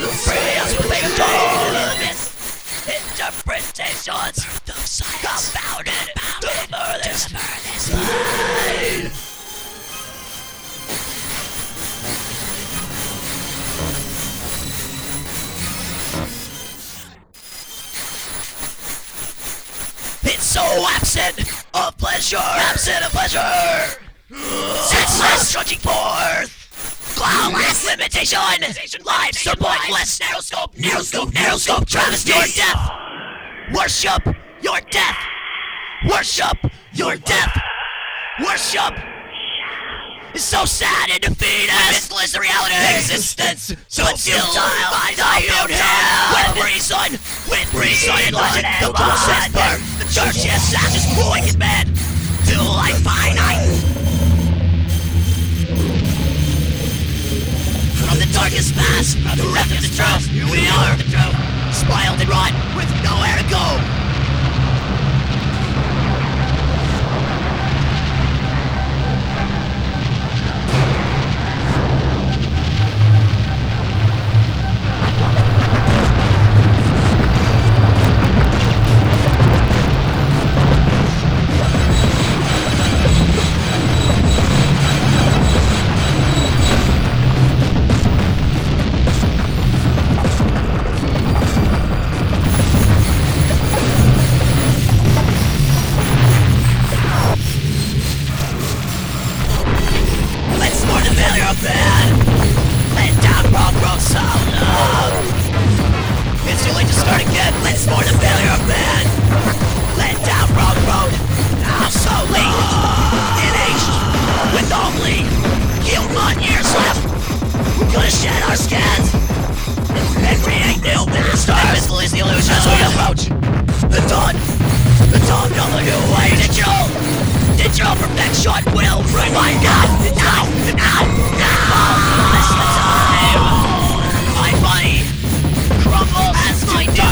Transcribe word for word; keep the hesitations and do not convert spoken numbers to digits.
Free us with a goal. Interpretations confounded to murder's mind. It's so absent of pleasure, absent of pleasure. Senseless trudging forth. Cloudless limitation. Lives are pointless. Narrow scope, narrow scope, narrow scope. Travesty your death. Worship your death. Worship your death. Worship. It's so sad and defeated. Mental is the reality of existence. So until I die out here. With reason, with reason and logic, the process burn. The church is ashes, wicked men. Till I finite. From the darkest past, from the wreck of the truth, here we are, the truth, spoiled and rot, with nowhere to go. It's too late to start again. Let's more the failure of man. Let down wrong road. Now so late. In age. With only healed one years left. We're gonna shed our skins and create new masters. Physical is the illusion as we approach the dawn. The dawn of a new age. Digital. Digital perfection will revive now. Now. Now. Now. This is the time. My body crumbles as my death.